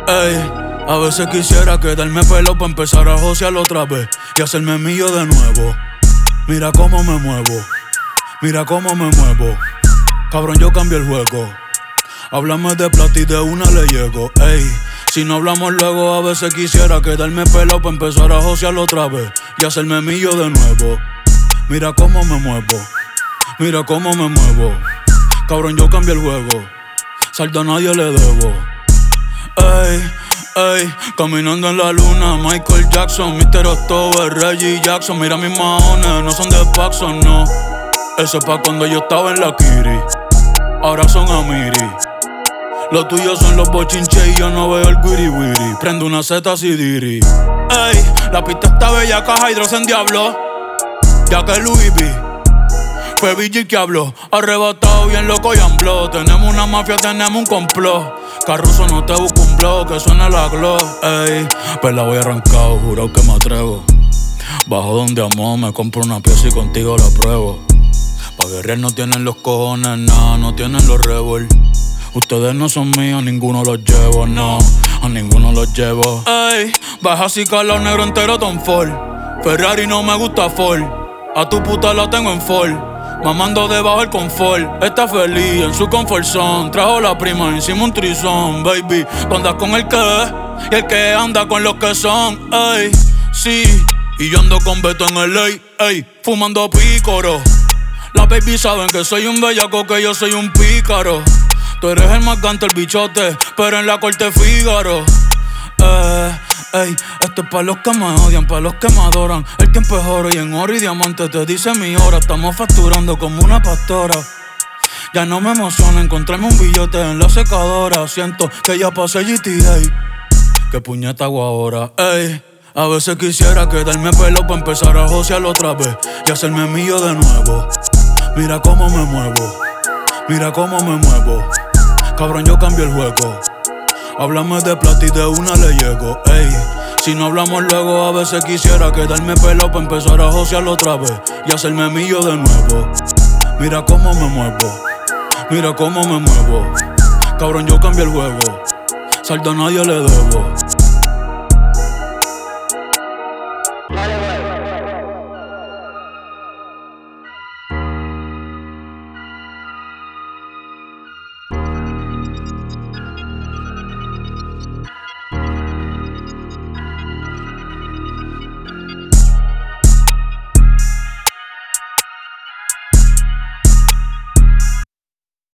Ey, a veces quisiera quedarme pelo pa' empezar a josear otra vez y hacerme mío de nuevo. Mira cómo me muevo, mira cómo me muevo. Cabrón, yo cambio el juego. Háblame de plata y de una le llego. Ey, si no hablamos luego, a veces quisiera quedarme pelo pa' empezar a josear otra vez y hacerme mío de nuevo. Mira cómo me muevo, mira cómo me muevo. Cabrón, yo cambio el juego. Saldo a nadie le debo. Ey, ey, caminando en la luna, Michael Jackson, Mr. October, Reggie Jackson. Mira mis maones, no son de Paxson, no. Eso es pa' cuando yo estaba en la Kiri, ahora son Amiri. Los tuyos son los bochinches y yo no veo el wiri wiri. Prendo una Z Sidiri. Ey, la pista está bella, caja hidrogen diablo. Ya que Louis V fue BG que habló, arrebatado bien loco y ambló. Tenemos una mafia, tenemos un complot. Carruso, no te busco un blog, que suena la glow. Ey, pues la voy arrancado, juro que me atrevo. Bajo donde amo, me compro una pieza y contigo la pruebo. Pa' guerrear no tienen los cojones, nada, no tienen los revol. Ustedes no son míos, ninguno los llevo, no, a ninguno los llevo. Ey, baja así calor negro entero Tom Ford. Ferrari no me gusta Ford, a tu puta la tengo en Ford. Mamando debajo el confort, está feliz en su comfort zone. Trajo la prima, encima un trizón, baby. Tú andas con el que es y el que anda con los que son, ey, sí. Y yo ando con Beto en el ey, fumando pícoro. Las baby saben que soy un bellaco, que yo soy un pícaro. Tú eres el más gante, el bichote, pero en la corte Fígaro. Ey, esto es pa' los que me odian, pa' los que me adoran. El tiempo es oro y en oro y diamante te dice mi hora. Estamos facturando como una pastora. Ya no me emociona encontrarme un billete en la secadora. Siento que ya pasé GTA. ¿Qué puñeta hago ahora? Ey, a veces quisiera quedarme pelo pa' empezar a josear otra vez y hacerme mío de nuevo. Mira cómo me muevo, mira cómo me muevo. Cabrón, yo cambio el juego. Háblame de plata y de una le llego. Ey, si no hablamos luego, a veces quisiera quedarme pelo pa' empezar a josear otra vez y hacerme mío de nuevo. Mira cómo me muevo, mira cómo me muevo. Cabrón, yo cambio el juego. Saldo a nadie le debo.